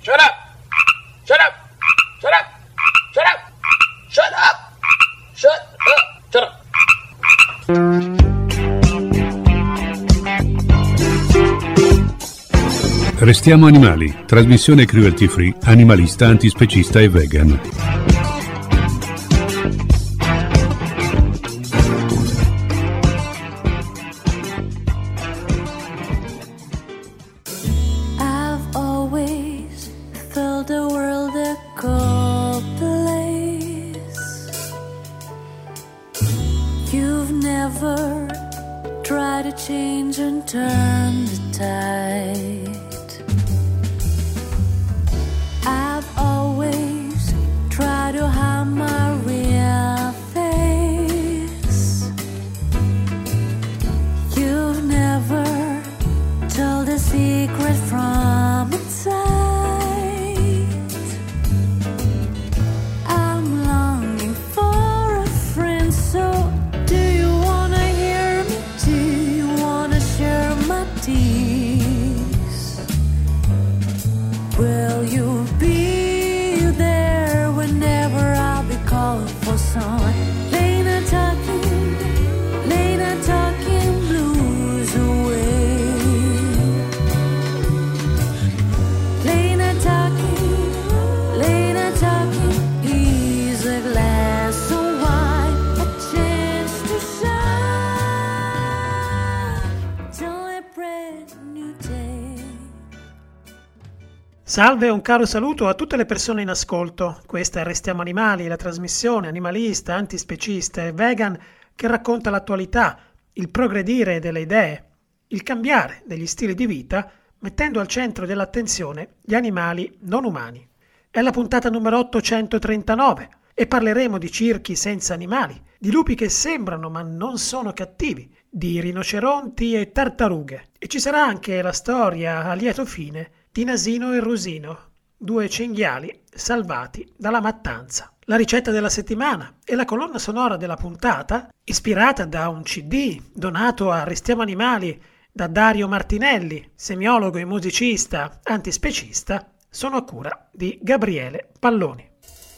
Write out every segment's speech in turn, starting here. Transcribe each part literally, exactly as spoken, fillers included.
Shut up! Shut up! Shut up! Shut up! Shut up! Shut up! Shut up! Restiamo animali, trasmissione cruelty free, animalista, antispecista e vegan. Salve e un caro saluto a tutte le persone in ascolto. Questa è Restiamo Animali, la trasmissione animalista, antispecista e vegan che racconta l'attualità, il progredire delle idee, il cambiare degli stili di vita, mettendo al centro dell'attenzione gli animali non umani. È la puntata numero ottocentotrentanove e parleremo di circhi senza animali, di lupi che sembrano ma non sono cattivi, di rinoceronti e tartarughe. E ci sarà anche la storia a lieto fine di Nasino e Rusino, due cinghiali salvati dalla mattanza. La ricetta della settimana e la colonna sonora della puntata, ispirata da un C D donato a Restiamo Animali da Dario Martinelli, semiologo e musicista antispecista, sono a cura di Gabriele Palloni.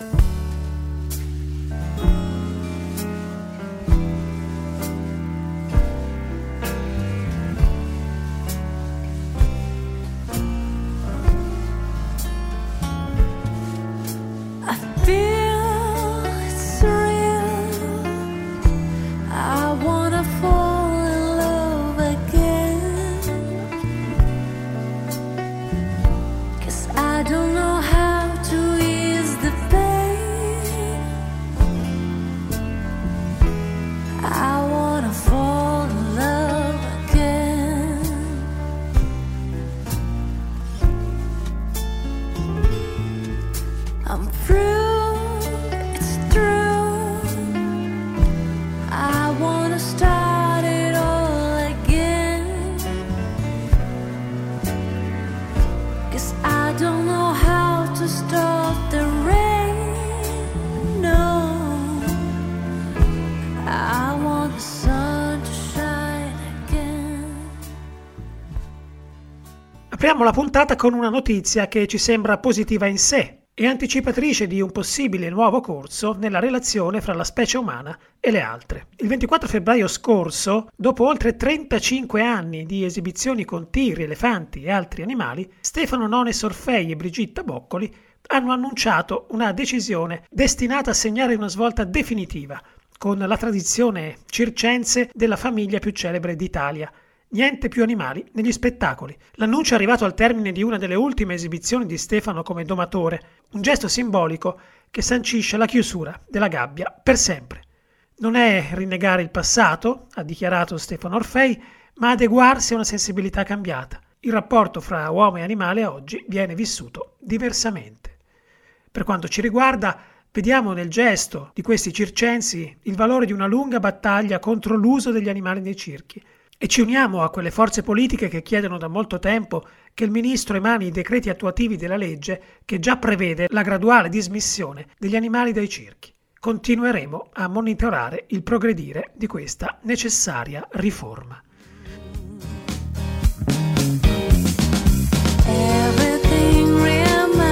Apriamo la puntata con una notizia che ci sembra positiva in sé e anticipatrice di un possibile nuovo corso nella relazione fra la specie umana e le altre. Il ventiquattro febbraio scorso, dopo oltre trentacinque anni di esibizioni con tigri, elefanti e altri animali, Stefano Nones Orfei e Brigitta Boccoli hanno annunciato una decisione destinata a segnare una svolta definitiva con la tradizione circense della famiglia più celebre d'Italia. Niente più animali negli spettacoli. L'annuncio è arrivato al termine di una delle ultime esibizioni di Stefano come domatore, un gesto simbolico che sancisce la chiusura della gabbia per sempre. Non è rinnegare il passato, ha dichiarato Stefano Orfei, ma adeguarsi a una sensibilità cambiata. Il rapporto fra uomo e animale oggi viene vissuto diversamente. Per quanto ci riguarda, vediamo nel gesto di questi circensi il valore di una lunga battaglia contro l'uso degli animali nei circhi. E ci uniamo a quelle forze politiche che chiedono da molto tempo che il ministro emani i decreti attuativi della legge che già prevede la graduale dismissione degli animali dai circhi. Continueremo a monitorare il progredire di questa necessaria riforma. Everything remains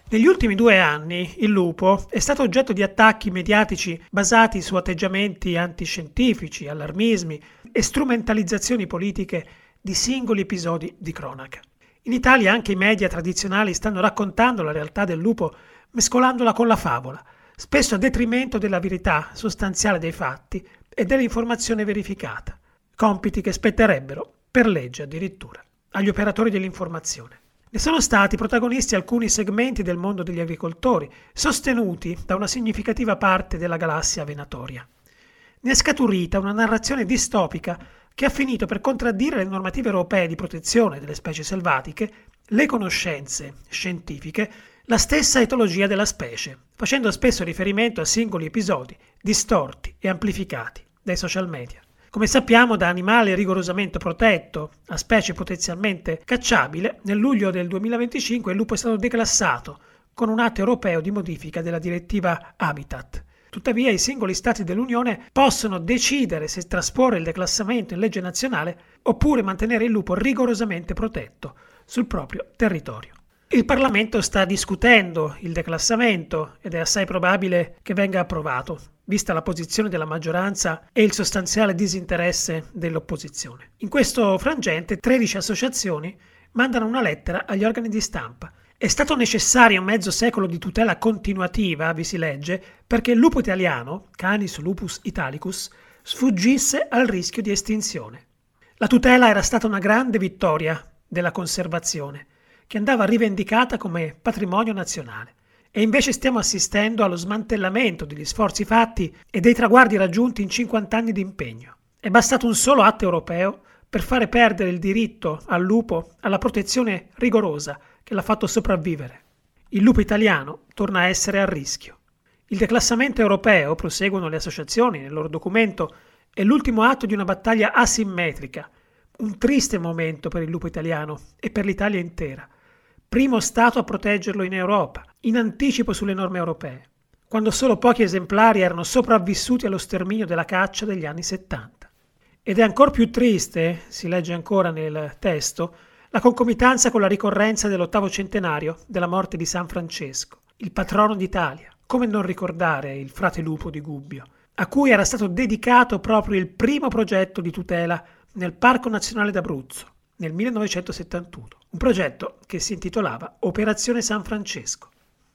Negli ultimi due anni il lupo è stato oggetto di attacchi mediatici basati su atteggiamenti antiscientifici, allarmismi e strumentalizzazioni politiche di singoli episodi di cronaca. In Italia anche i media tradizionali stanno raccontando la realtà del lupo mescolandola con la favola, spesso a detrimento della verità sostanziale dei fatti e dell'informazione verificata, compiti che spetterebbero, per legge addirittura, agli operatori dell'informazione. Ne sono stati protagonisti alcuni segmenti del mondo degli agricoltori, sostenuti da una significativa parte della galassia venatoria. Ne è scaturita una narrazione distopica che ha finito per contraddire le normative europee di protezione delle specie selvatiche, le conoscenze scientifiche, la stessa etologia della specie, facendo spesso riferimento a singoli episodi distorti e amplificati dai social media. Come sappiamo, da animale rigorosamente protetto a specie potenzialmente cacciabile, nel luglio del duemilaventicinque il lupo è stato declassato con un atto europeo di modifica della direttiva Habitat. Tuttavia i singoli Stati dell'Unione possono decidere se trasporre il declassamento in legge nazionale oppure mantenere il lupo rigorosamente protetto sul proprio territorio. Il Parlamento sta discutendo il declassamento ed è assai probabile che venga approvato, vista la posizione della maggioranza e il sostanziale disinteresse dell'opposizione. In questo frangente tredici associazioni mandano una lettera agli organi di stampa. È stato necessario un mezzo secolo di tutela continuativa, vi si legge, perché il lupo italiano, Canis lupus italicus, sfuggisse al rischio di estinzione. La tutela era stata una grande vittoria della conservazione, che andava rivendicata come patrimonio nazionale. E invece stiamo assistendo allo smantellamento degli sforzi fatti e dei traguardi raggiunti in cinquanta anni di impegno. È bastato un solo atto europeo per fare perdere il diritto al lupo alla protezione rigorosa che l'ha fatto sopravvivere. Il lupo italiano torna a essere a rischio. Il declassamento europeo, proseguono le associazioni nel loro documento, è l'ultimo atto di una battaglia asimmetrica, un triste momento per il lupo italiano e per l'Italia intera. Primo Stato a proteggerlo in Europa, in anticipo sulle norme europee, quando solo pochi esemplari erano sopravvissuti allo sterminio della caccia degli anni settanta. Ed è ancor più triste, si legge ancora nel testo, la concomitanza con la ricorrenza dell'ottavo centenario della morte di San Francesco, il patrono d'Italia. Come non ricordare il frate lupo di Gubbio, a cui era stato dedicato proprio il primo progetto di tutela nel Parco Nazionale d'Abruzzo, nel millenovecentosettantuno, un progetto che si intitolava Operazione San Francesco.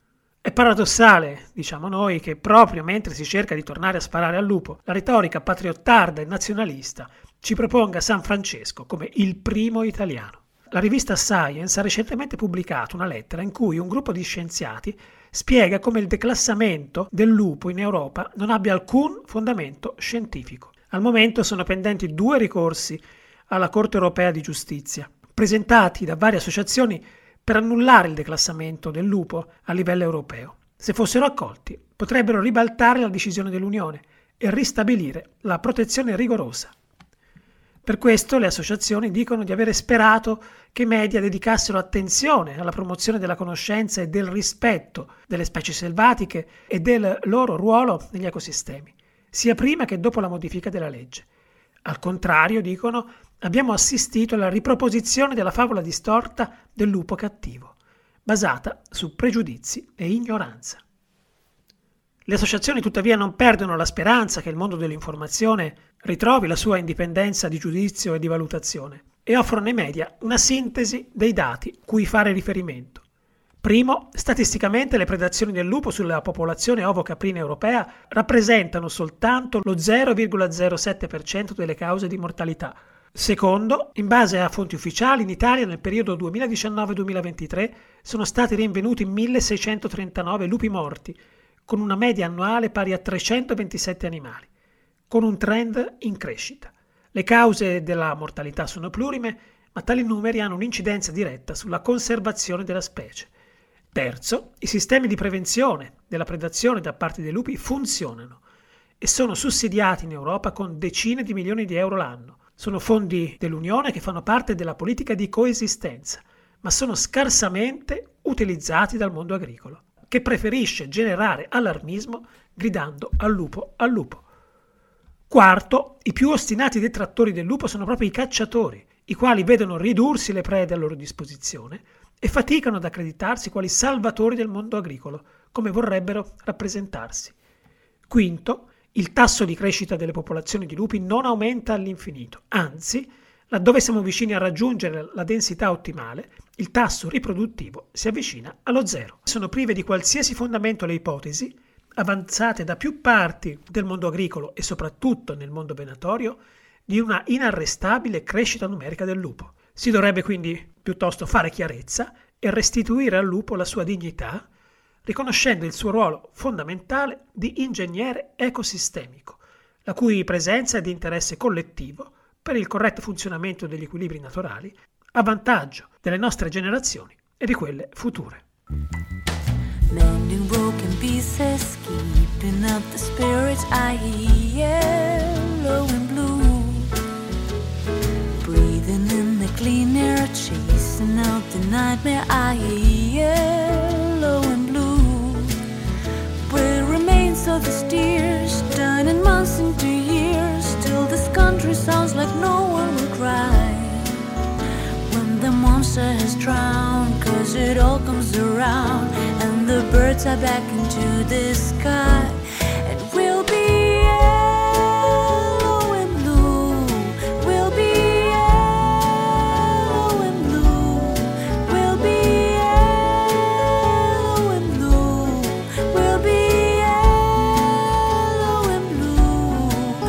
È paradossale, diciamo noi, che proprio mentre si cerca di tornare a sparare al lupo, la retorica patriottarda e nazionalista ci proponga San Francesco come il primo italiano. La rivista Science ha recentemente pubblicato una lettera in cui un gruppo di scienziati spiega come il declassamento del lupo in Europa non abbia alcun fondamento scientifico. Al momento sono pendenti due ricorsi alla Corte Europea di Giustizia, presentati da varie associazioni per annullare il declassamento del lupo a livello europeo. Se fossero accolti, potrebbero ribaltare la decisione dell'Unione e ristabilire la protezione rigorosa. Per questo le associazioni dicono di avere sperato che i media dedicassero attenzione alla promozione della conoscenza e del rispetto delle specie selvatiche e del loro ruolo negli ecosistemi, sia prima che dopo la modifica della legge. Al contrario, dicono, abbiamo assistito alla riproposizione della favola distorta del lupo cattivo, basata su pregiudizi e ignoranza. Le associazioni tuttavia non perdono la speranza che il mondo dell'informazione ritrovi la sua indipendenza di giudizio e di valutazione e offrono ai media una sintesi dei dati cui fare riferimento. Primo, statisticamente le predazioni del lupo sulla popolazione ovocaprina europea rappresentano soltanto lo zero virgola zero sette per cento delle cause di mortalità. Secondo, in base a fonti ufficiali, in Italia nel periodo duemiladiciannove duemilaventitré sono stati rinvenuti milleseicentotrentanove lupi morti, con una media annuale pari a trecentoventisette animali, con un trend in crescita. Le cause della mortalità sono plurime, ma tali numeri hanno un'incidenza diretta sulla conservazione della specie. Terzo, i sistemi di prevenzione della predazione da parte dei lupi funzionano e sono sussidiati in Europa con decine di milioni di euro l'anno. Sono fondi dell'Unione che fanno parte della politica di coesistenza, ma sono scarsamente utilizzati dal mondo agricolo, che preferisce generare allarmismo gridando al lupo al lupo. Quarto, i più ostinati detrattori del lupo sono proprio i cacciatori, i quali vedono ridursi le prede a loro disposizione e faticano ad accreditarsi quali salvatori del mondo agricolo, come vorrebbero rappresentarsi. Quinto, il tasso di crescita delle popolazioni di lupi non aumenta all'infinito, anzi, laddove siamo vicini a raggiungere la densità ottimale, il tasso riproduttivo si avvicina allo zero. Sono prive di qualsiasi fondamento le ipotesi, avanzate da più parti del mondo agricolo e soprattutto nel mondo venatorio, di una inarrestabile crescita numerica del lupo. Si dovrebbe quindi piuttosto fare chiarezza e restituire al lupo la sua dignità, riconoscendo il suo ruolo fondamentale di ingegnere ecosistemico, la cui presenza è di interesse collettivo per il corretto funzionamento degli equilibri naturali, a vantaggio delle nostre generazioni e di quelle future. Mending broken pieces, keeping up the spirits, I hear yellow and blue. Breathing in the clean air, chasing out the nightmare, I hear yellow and blue. Where remains of the steers, turning months into years, still this country sounds like no one will cry. When the monster has drowned, cause it all comes around, and the birds are back into the sky, and we'll be yellow and blue, we'll be yellow and blue, we'll be yellow and blue, we'll be yellow and blue.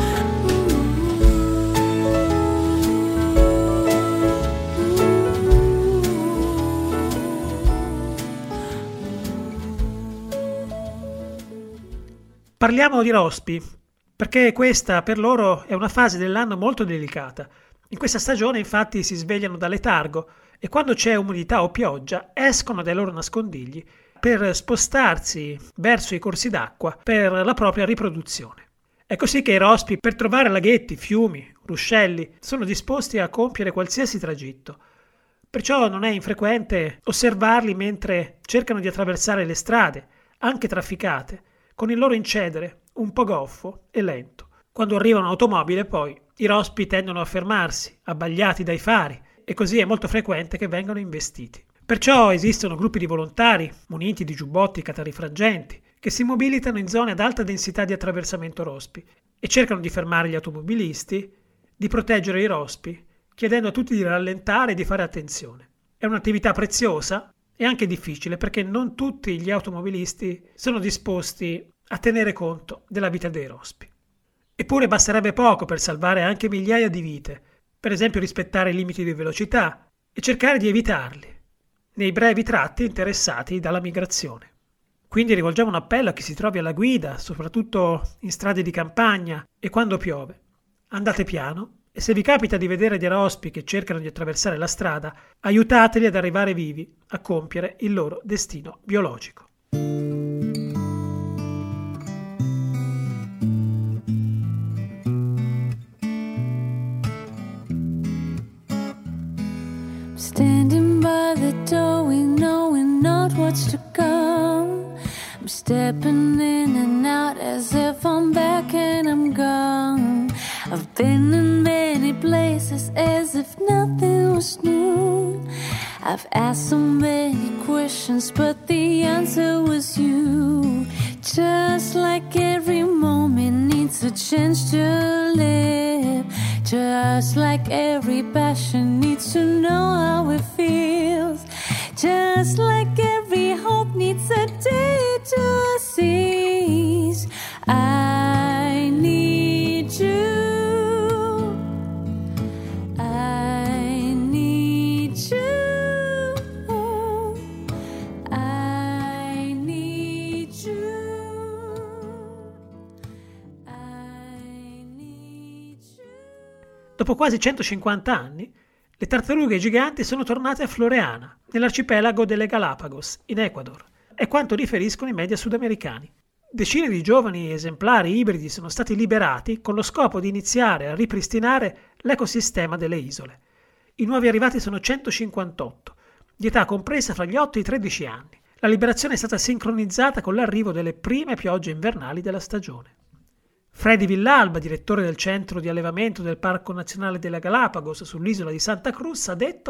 Parliamo di rospi, perché questa per loro è una fase dell'anno molto delicata. In questa stagione infatti si svegliano da letargo e quando c'è umidità o pioggia escono dai loro nascondigli per spostarsi verso i corsi d'acqua per la propria riproduzione. È così che i rospi, per trovare laghetti, fiumi, ruscelli, sono disposti a compiere qualsiasi tragitto. Perciò non è infrequente osservarli mentre cercano di attraversare le strade, anche trafficate, con il loro incedere un po' goffo e lento. Quando arriva un'automobile, poi, i rospi tendono a fermarsi, abbagliati dai fari, e così è molto frequente che vengano investiti. Perciò esistono gruppi di volontari, muniti di giubbotti catarifraggenti, che si mobilitano in zone ad alta densità di attraversamento rospi e cercano di fermare gli automobilisti, di proteggere i rospi, chiedendo a tutti di rallentare e di fare attenzione. È un'attività preziosa e anche difficile perché non tutti gli automobilisti sono disposti a tenere conto della vita dei rospi. Eppure basterebbe poco per salvare anche migliaia di vite, per esempio rispettare i limiti di velocità e cercare di evitarli nei brevi tratti interessati dalla migrazione. Quindi rivolgiamo un appello a chi si trovi alla guida, soprattutto in strade di campagna e quando piove. Andate piano e se vi capita di vedere dei rospi che cercano di attraversare la strada, aiutateli ad arrivare vivi a compiere il loro destino biologico. Standing by the doorway, knowing not what's to come. I'm stepping in and out as if I'm back and I'm gone. I've been in many places as if nothing was new. I've asked so many questions, but the answer was you. Just like every moment needs a chance to live. Just like every passion needs to know how it feels. Just like every hope needs a day to cease. I need you. I need you. I need you. I need you. Dopo quasi centocinquanta anni, le tartarughe giganti sono tornate a Floreana, nell'arcipelago delle Galapagos, in Ecuador. È quanto riferiscono i media sudamericani. Decine di giovani esemplari ibridi sono stati liberati con lo scopo di iniziare a ripristinare l'ecosistema delle isole. I nuovi arrivati sono centocinquantotto, di età compresa fra gli otto e i tredici anni. La liberazione è stata sincronizzata con l'arrivo delle prime piogge invernali della stagione. Freddy Villalba, direttore del centro di allevamento del Parco Nazionale delle Galapagos sull'isola di Santa Cruz, ha detto: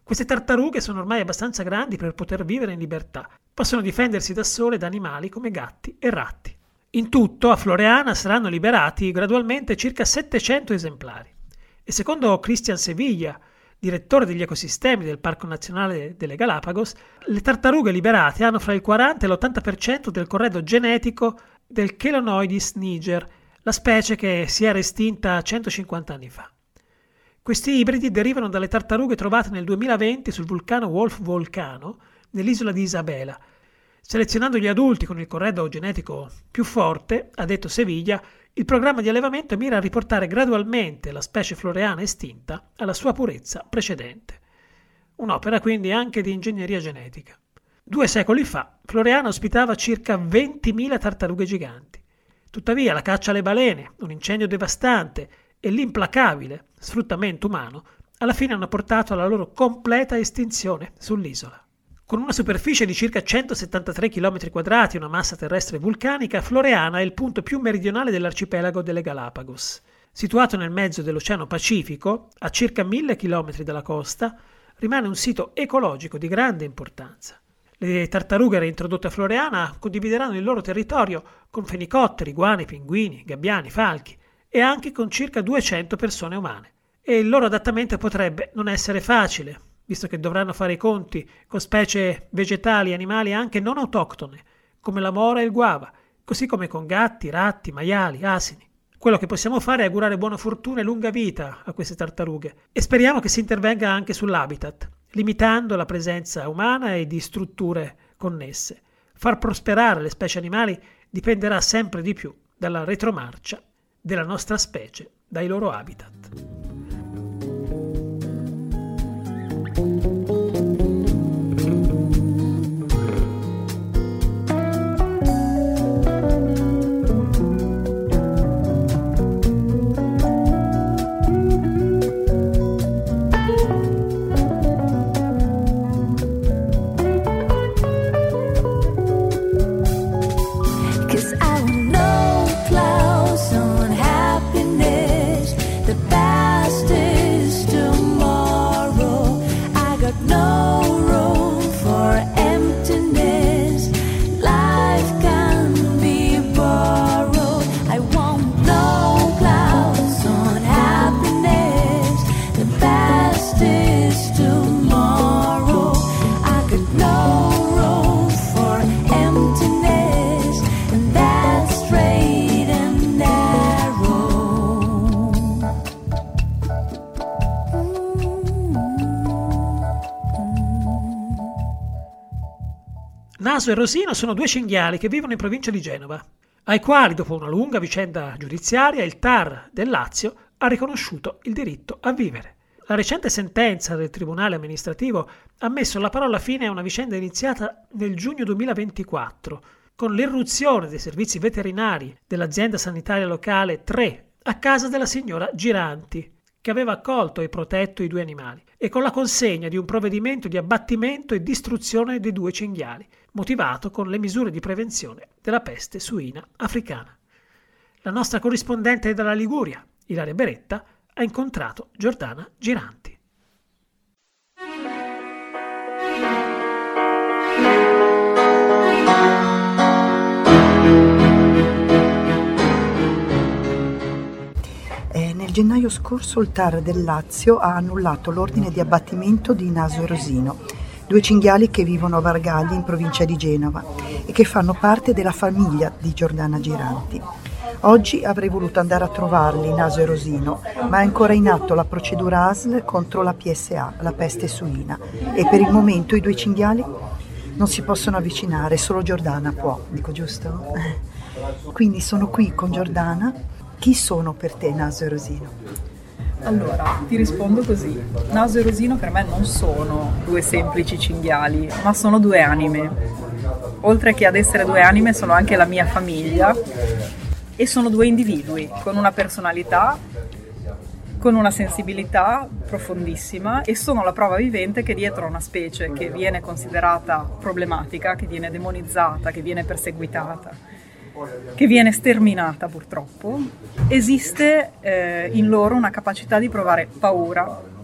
Queste tartarughe sono ormai abbastanza grandi per poter vivere in libertà. Possono difendersi da sole da animali come gatti e ratti. In tutto, a Floreana saranno liberati gradualmente circa settecento esemplari. E secondo Cristian Sevilla, direttore degli ecosistemi del Parco Nazionale delle Galapagos, le tartarughe liberate hanno fra il quaranta e l'ottanta per cento del corredo genetico del Chelonoidis niger, la specie che si era estinta centocinquanta anni fa. Questi ibridi derivano dalle tartarughe trovate nel duemilaventi sul vulcano Wolf Volcano, nell'isola di Isabela. Selezionando gli adulti con il corredo genetico più forte, ha detto Seviglia, il programma di allevamento mira a riportare gradualmente la specie floreana estinta alla sua purezza precedente. Un'opera quindi anche di ingegneria genetica. Due secoli fa, Floreana ospitava circa ventimila tartarughe giganti. Tuttavia la caccia alle balene, un incendio devastante e l'implacabile sfruttamento umano alla fine hanno portato alla loro completa estinzione sull'isola. Con una superficie di circa centosettantatré chilometri quadrati e una massa terrestre vulcanica, Floreana è il punto più meridionale dell'arcipelago delle Galapagos. Situato nel mezzo dell'Oceano Pacifico, a circa mille chilometri dalla costa, rimane un sito ecologico di grande importanza. Le tartarughe reintrodotte a Floreana condivideranno il loro territorio con fenicotteri, iguane, pinguini, gabbiani, falchi e anche con circa duecento persone umane. E il loro adattamento potrebbe non essere facile, visto che dovranno fare i conti con specie vegetali e animali anche non autoctone, come la mora e il guava, così come con gatti, ratti, maiali, asini. Quello che possiamo fare è augurare buona fortuna e lunga vita a queste tartarughe e speriamo che si intervenga anche sull'habitat, limitando la presenza umana e di strutture connesse. Far prosperare le specie animali dipenderà sempre di più dalla retromarcia della nostra specie dai loro habitat. Naso e Rosino sono due cinghiali che vivono in provincia di Genova, ai quali, dopo una lunga vicenda giudiziaria, il T A R del Lazio ha riconosciuto il diritto a vivere. La recente sentenza del Tribunale amministrativo ha messo la parola fine a una vicenda iniziata nel giugno duemilaventiquattro, con l'irruzione dei servizi veterinari dell'azienda sanitaria locale tre a casa della signora Giranti, che aveva accolto e protetto i due animali, e con la consegna di un provvedimento di abbattimento e distruzione dei due cinghiali, motivato con le misure di prevenzione della peste suina africana. La nostra corrispondente dalla Liguria, Ilaria Beretta, ha incontrato Giordana Giranti. Nel gennaio scorso il T A R del Lazio ha annullato l'ordine di abbattimento di Naso e Rosino, due cinghiali che vivono a Vargagli in provincia di Genova e che fanno parte della famiglia di Giordana Giranti. Oggi avrei voluto andare a trovarli, Naso e Rosino, ma è ancora in atto la procedura A S L contro la P S A, la peste suina, e per il momento i due cinghiali non si possono avvicinare, solo Giordana può, dico giusto? Quindi sono qui con Giordana. Chi sono per te Naso e Rosino? Allora, ti rispondo così. Naso e Rosino per me non sono due semplici cinghiali, ma sono due anime. Oltre che ad essere due anime, sono anche la mia famiglia e sono due individui con una personalità, con una sensibilità profondissima, e sono la prova vivente che dietro a una specie che viene considerata problematica, che viene demonizzata, che viene perseguitata, che viene sterminata purtroppo, esiste eh, in loro una capacità di provare paura,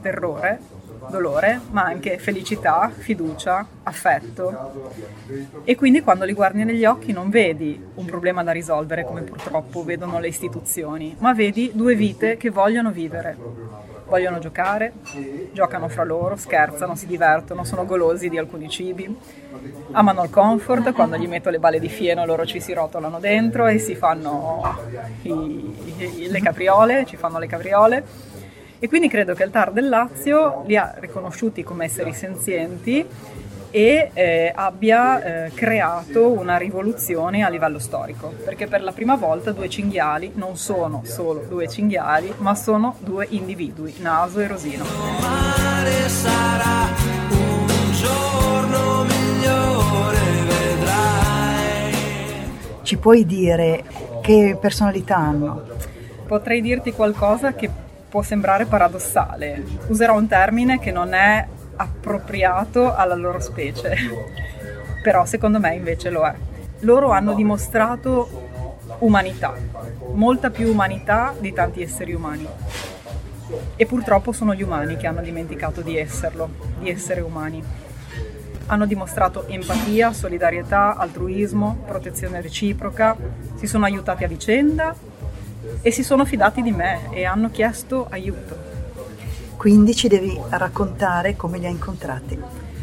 terrore, dolore, ma anche felicità, fiducia, affetto. E quindi quando li guardi negli occhi non vedi un problema da risolvere come purtroppo vedono le istituzioni, ma vedi due vite che vogliono vivere. Vogliono giocare, giocano fra loro, scherzano, si divertono, sono golosi di alcuni cibi, amano il comfort, quando gli metto le balle di fieno loro ci si rotolano dentro e si fanno i, i, le capriole, ci fanno le capriole. E quindi credo che il T A R del Lazio li ha riconosciuti come esseri senzienti e eh, abbia eh, creato una rivoluzione a livello storico, perché per la prima volta due cinghiali non sono solo due cinghiali, ma sono due individui, Naso e Rosino. Mare sarà un giorno migliore, vedrai. Ci puoi dire che personalità hanno? Potrei dirti qualcosa che può sembrare paradossale. Userò un termine che non è appropriato alla loro specie, però secondo me invece lo è. Loro hanno dimostrato umanità, molta più umanità di tanti esseri umani, e purtroppo sono gli umani che hanno dimenticato di esserlo, di essere umani. Hanno dimostrato empatia, solidarietà, altruismo, protezione reciproca, si sono aiutati a vicenda e si sono fidati di me e hanno chiesto aiuto. Quindi ci devi raccontare come li hai incontrati.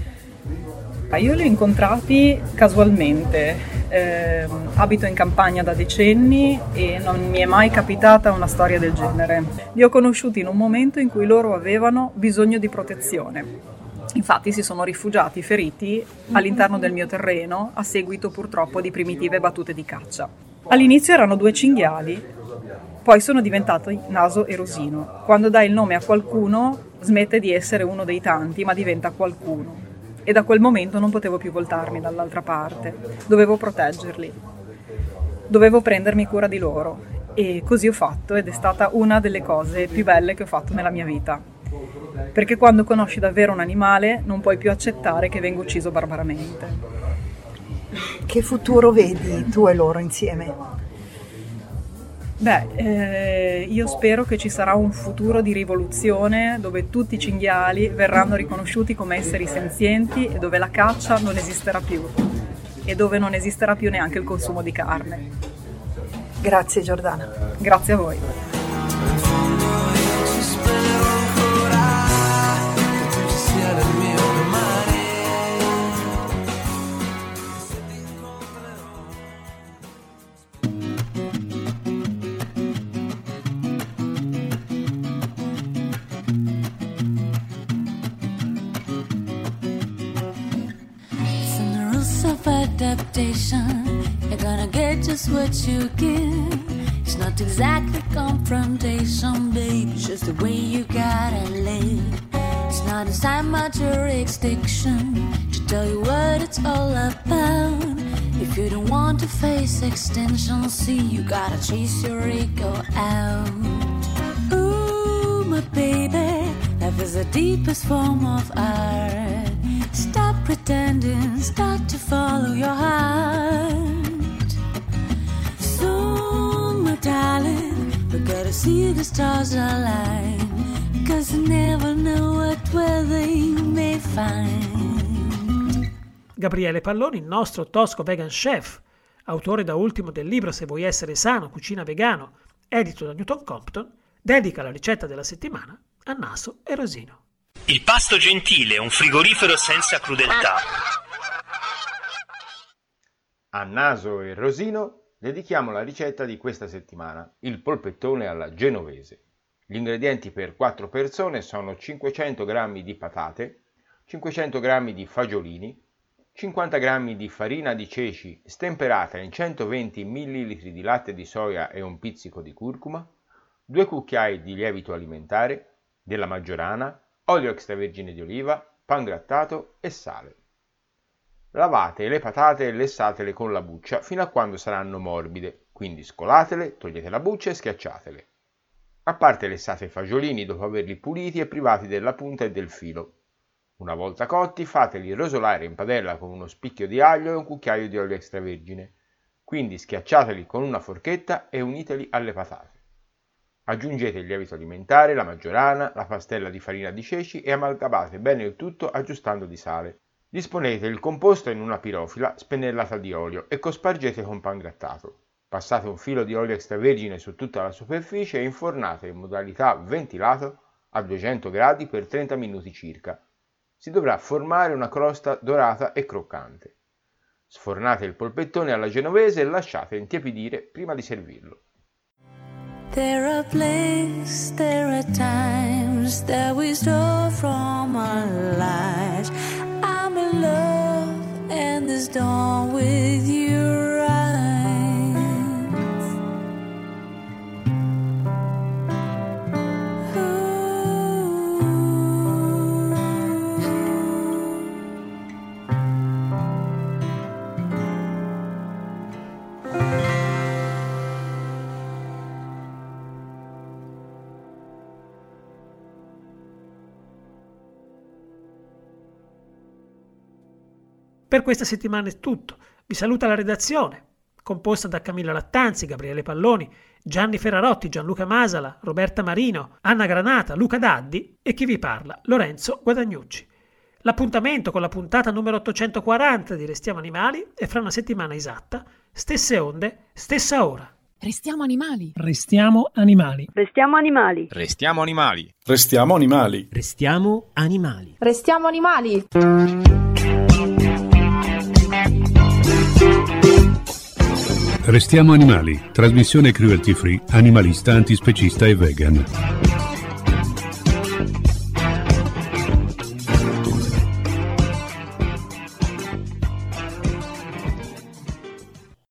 Io li ho incontrati casualmente, eh, abito in campagna da decenni e non mi è mai capitata una storia del genere. Li ho conosciuti in un momento in cui loro avevano bisogno di protezione. Infatti si sono rifugiati feriti all'interno del mio terreno a seguito purtroppo di primitive battute di caccia. All'inizio erano due cinghiali, poi sono diventati Naso e Rosino. Quando dai il nome a qualcuno smette di essere uno dei tanti, ma diventa qualcuno. E da quel momento non potevo più voltarmi dall'altra parte. Dovevo proteggerli. Dovevo prendermi cura di loro. E così ho fatto ed è stata una delle cose più belle che ho fatto nella mia vita. Perché quando conosci davvero un animale non puoi più accettare che venga ucciso barbaramente. Che futuro vedi tu e loro insieme? Beh, eh, io spero che ci sarà un futuro di rivoluzione dove tutti i cinghiali verranno riconosciuti come esseri senzienti e dove la caccia non esisterà più e dove non esisterà più neanche il consumo di carne. Grazie Giordana. Grazie a voi. Adaptation, you're gonna get just what you give. It's not exactly confrontation, babe. It's just the way you gotta live. It's not inside my jurisdiction to tell you what it's all about. If you don't want to face extinction, see, you gotta chase your ego out. Ooh, my baby, life is the deepest form of art. Stop pretending, start to follow your heart. Soon, my darling, we're gonna see the stars align. Cause you never know what weather you may find. Gabriele Palloni, il nostro tosco vegan chef, autore da ultimo del libro Se vuoi essere sano, cucina vegano, edito da Newton Compton, dedica la ricetta della settimana a Naso e Rosino. Il pasto gentile, un frigorifero senza crudeltà. A Naso e Rosino dedichiamo la ricetta di questa settimana, il polpettone alla genovese. Gli ingredienti per quattro persone sono cinquecento grammi di patate, cinquecento grammi di fagiolini, cinquanta grammi di farina di ceci stemperata in centoventi millilitri di latte di soia e un pizzico di curcuma, due cucchiai di lievito alimentare, della maggiorana, olio extravergine di oliva, pangrattato e sale. Lavate le patate e lessatele con la buccia fino a quando saranno morbide, quindi scolatele, togliete la buccia e schiacciatele. A parte lessate i fagiolini dopo averli puliti e privati della punta e del filo. Una volta cotti fateli rosolare in padella con uno spicchio di aglio e un cucchiaio di olio extravergine, quindi schiacciateli con una forchetta e uniteli alle patate. Aggiungete il lievito alimentare, la maggiorana, la pastella di farina di ceci e amalgamate bene il tutto aggiustando di sale. Disponete il composto in una pirofila spennellata di olio e cospargete con pan grattato. Passate un filo di olio extravergine su tutta la superficie e infornate in modalità ventilato a duecento gradi per trenta minuti circa. Si dovrà formare una crosta dorata e croccante. Sfornate il polpettone alla genovese e lasciate intiepidire prima di servirlo. There are places, there are times that we stole from our lives. I'm in love and this dawn with your eyes. Per questa settimana è tutto. Vi saluta la redazione, composta da Camilla Lattanzi, Gabriele Palloni, Gianni Ferrarotti, Gianluca Masala, Roberta Marino, Anna Granata, Luca Daddi e chi vi parla, Lorenzo Guadagnucci. L'appuntamento con la puntata numero ottocentoquaranta di Restiamo Animali è fra una settimana esatta, stesse onde, stessa ora. Restiamo animali. Restiamo animali. Restiamo animali. Restiamo animali. Restiamo animali. Restiamo animali. Restiamo animali. Restiamo animali, trasmissione cruelty free, animalista, antispecista e vegan.